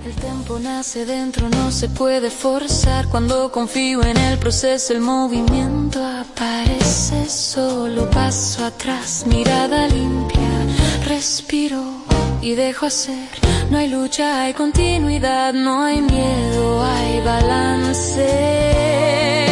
El tiempo nace dentro, no se puede forzar. Cuando confío en el proceso, el movimiento aparece solo. Paso atrás, mirada limpia, respiro y dejo hacer. No hay lucha, hay continuidad, no hay miedo, hay balance.